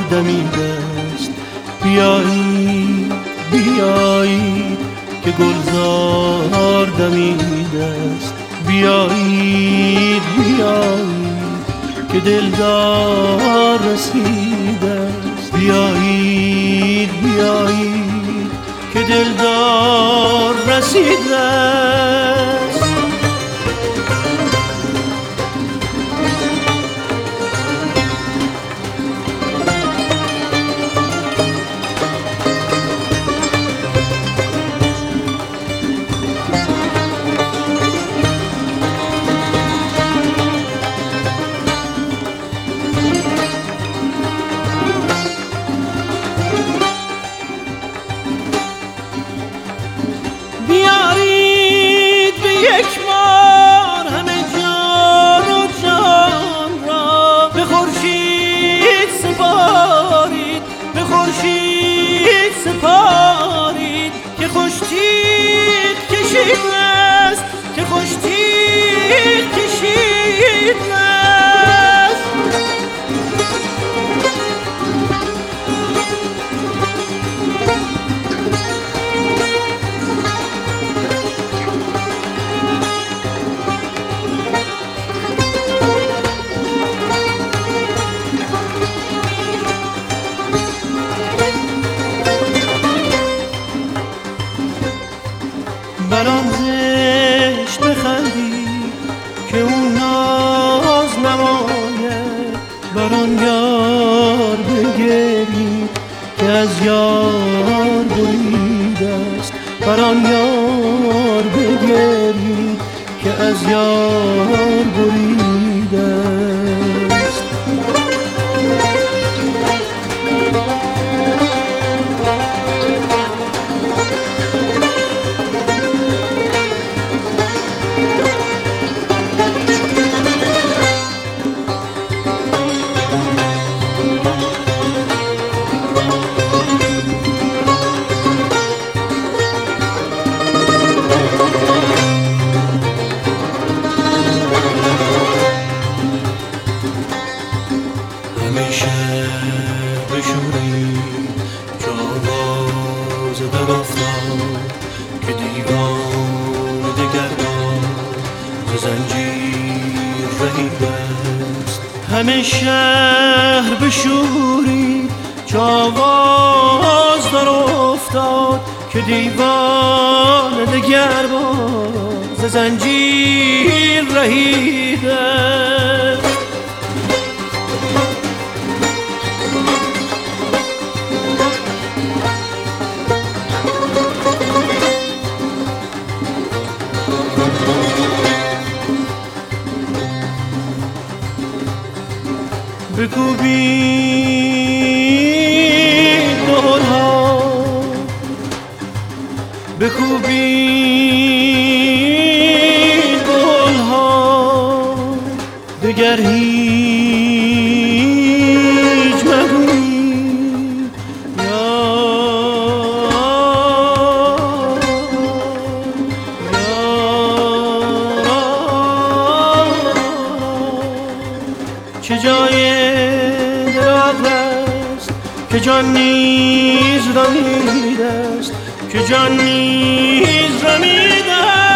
دمیده است. بیایید بیایید که گلزار دمیده است. بیایید بیایید که دلدار رسیده است. بیایید بیایید که دلدار رسیده است. بیارید به یک بار همه جان و جان را به خورشید سپارید، به خورشید سپارید که خوش تیغ کشیده است، که خوش تیغ کشیده است. بر آن زشت بخندید که اون ناز نماید، بر آن یار بگرید که از یار بریده است، بر آن یار بگرید که از یار بریده است. همیشه بشورید که آواز در افتاد که دیوان دگربار ز زنجیر رهیده است. همه شهر بشورید که آواز در افتاد که دیوان دگربار ز زنجیر رهیده است. بکوبید دورها، بکوبید گلها، دگر هیچ مگویید چه جای دل عقل است که جان نیز رمیده است، که جان نیز رمیده است.